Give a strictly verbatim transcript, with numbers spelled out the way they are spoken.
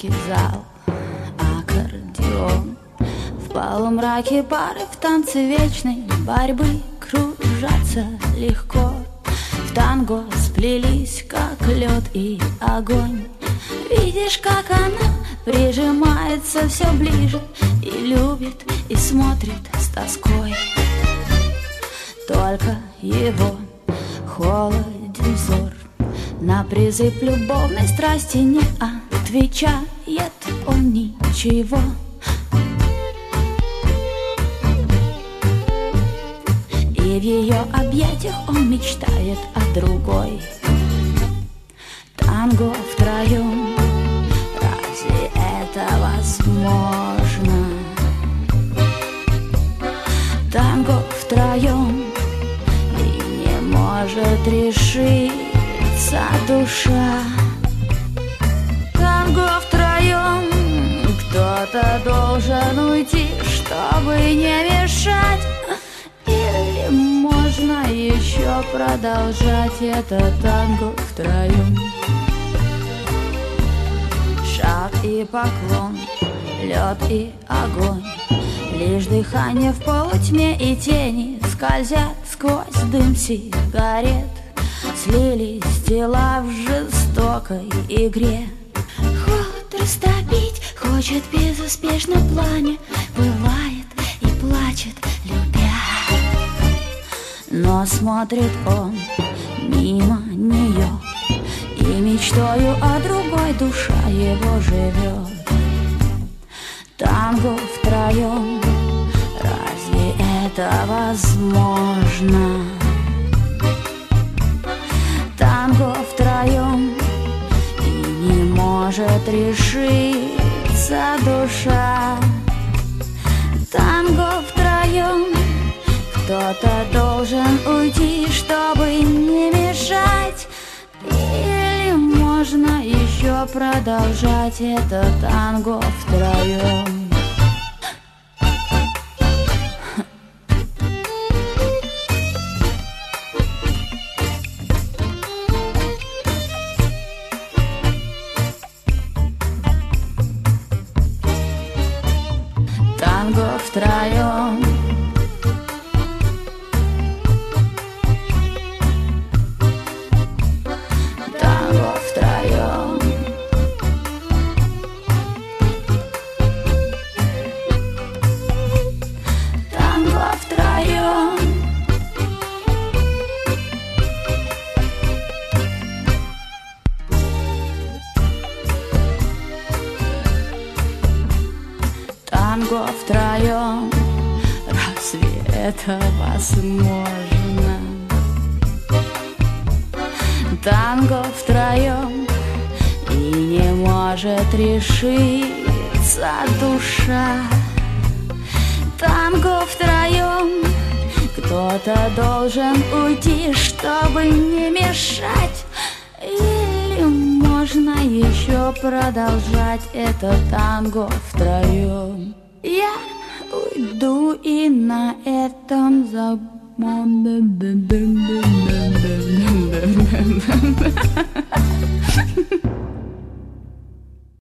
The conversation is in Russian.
яркий зал, аккордеон. В полумраке пары в танце вечной борьбы кружатся легко. В танго сплелись, как лед и огонь. Видишь, как она прижимается все ближе и любит, и смотрит с тоской. Только его холоден взор, на призыв любовной страсти не отвечает он ничего. И в ее объятиях он мечтает о другой. Танго втроем, разве это возможно? Танго втроем, и не может решиться душа. Танго втроем, кто-то должен уйти, чтобы не мешать. Или можно еще продолжать это танго втроем? Шаг и поклон, лед и огонь, лишь дыхание в полутьме и тени скользят сквозь дым сигарет. Слились тела в жестокой игре. Холод растопить хочет безуспешно пламя, бывает и плачет, любя. Но смотрит он мимо нее, и мечтою о другой душа его живет. Танго втроем, разве это возможно? Танго втроем, и не может решиться душа. Танго втроем, кто-то должен уйти, чтобы не мешать. Или можно еще продолжать это танго втроем? Танго втроем, танго втроем, танго втроем. Танго втроем, разве это возможно? Танго втроем, и не может решиться душа. Танго втроем, кто-то должен уйти, чтобы не мешать. Или можно еще продолжать это танго втроем? Я уйду и на этом забуду.